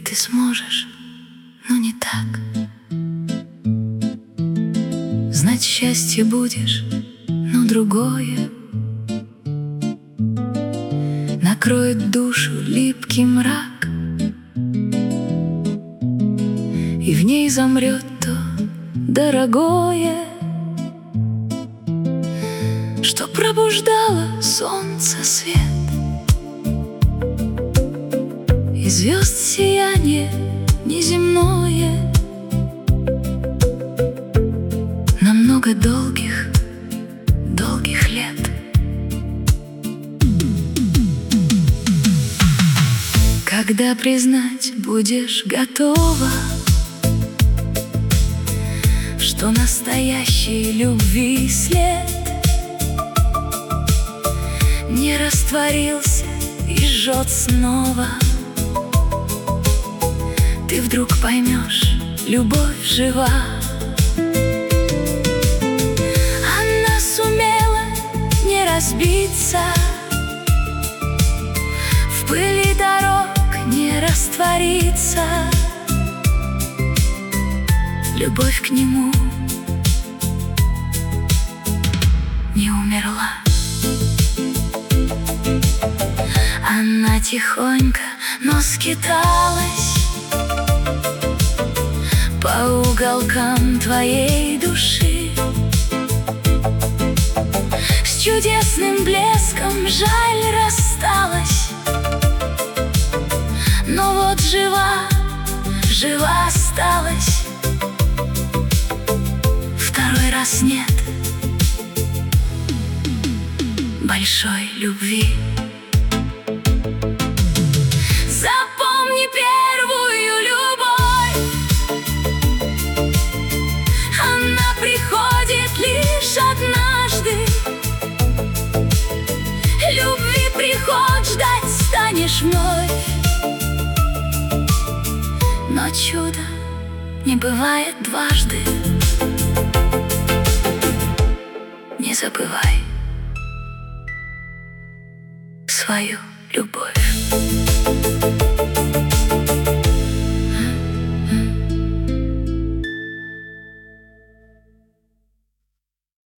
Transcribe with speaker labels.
Speaker 1: ты сможешь, но не так. Знать счастье будешь, но другое накроет душу липкий мрак, и в ней замрет то дорогое, что пробуждало солнце свет и звезд сияние неземное. На много долгих, долгих лет. Когда признать будешь готова, что настоящей любви след не растворился и жжет снова, ты вдруг поймешь, любовь жива. Она сумела не разбиться, в пыли дорог не раствориться. Любовь к нему не умерла. Она тихонько, но скиталась по уголкам твоей души, с чудесным блеском жаль рассталась. Но вот жива, жива осталась. Второй раз нет большой любви. Запомни первую любовь, она приходит лишь однажды. Любви приход ждать станешь вновь, но чудо не бывает дважды. Не забывай свою любовь.